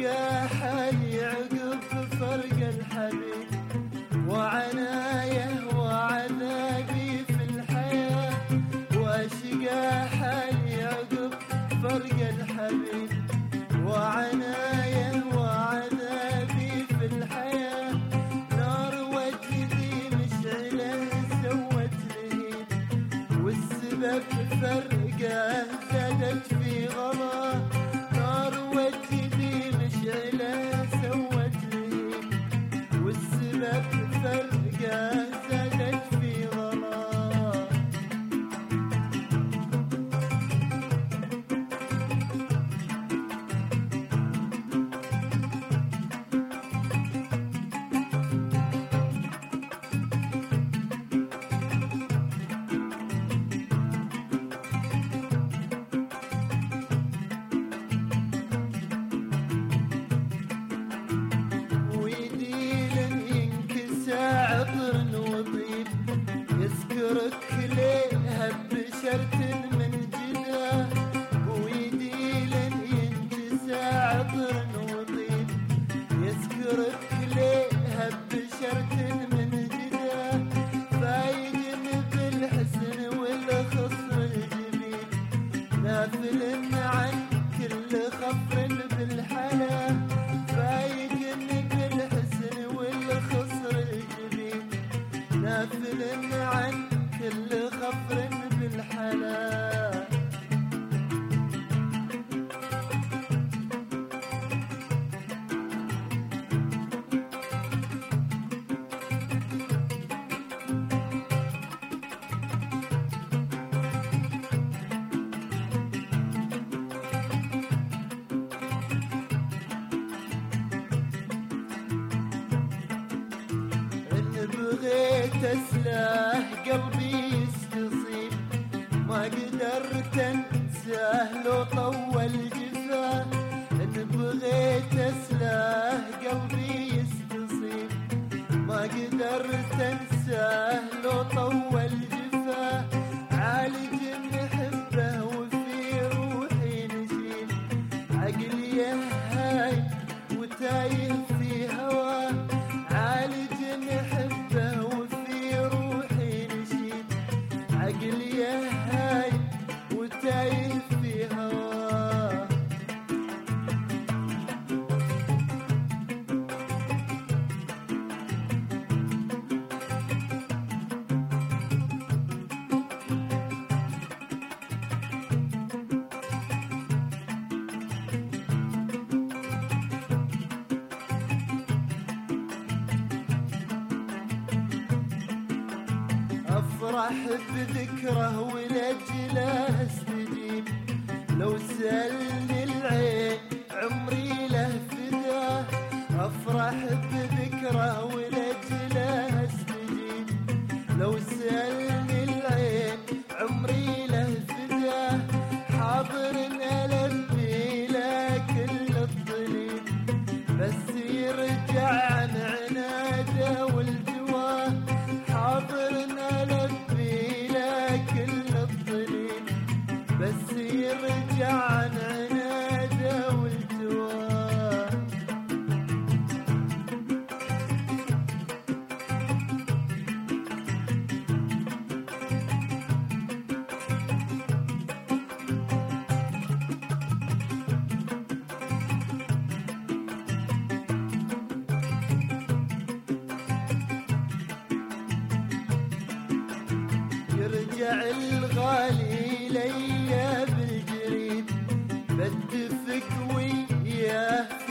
واشقى حالي عقب فرق الحبيب، وعنايه وعذابي في الحياة. واشقى حالي عقب فرق الحبيب، وعنايه وعذابي في الحياة. نار وجدي مشعله سوت لهيب، والسبب فرقه زادت في غلا. نار وجدي مشعله سوت لهيب، والسبب فرقه زادت في غلا. عطر وطيب يذكرك ليها بشرت من جدا، ويدي لن ينجسى عطر وطيب يذكرك ليها بشرت من جدا. فايد بالحسن والخصر الجميل، نافل عن كل خفر بالحلا. فايد بالحسن والخصر الجميل، نافل عن كل خفر بالحلا. بغيت اسلاه قلبي يستصيب، ما قدرت انساه لو طول جفاه. ان بغيت اسلاه قلبي يستصيب، ما قدرت انساه لو طول جفاه. عالج محبه وفي روحي نشيد، عقلي هاي وتايه في هواه. عالج محبه وفي روحي نشيد، عقلي هاي وتايه في هواه. افرح بذكره ولأجله استجيب، لو سألني العين عمري له فداه. افرح بذكره ولأجله استجيب، لو سألني العين عمري له فداه. حاضر ألبي له كل الطليب، بس يرجع عن عناده والجواه. حاضر ألبي له كل الطليب، بس يرجع عن عناده والجواه. يرجع الغالي ليا بالجريد، بدفك وياه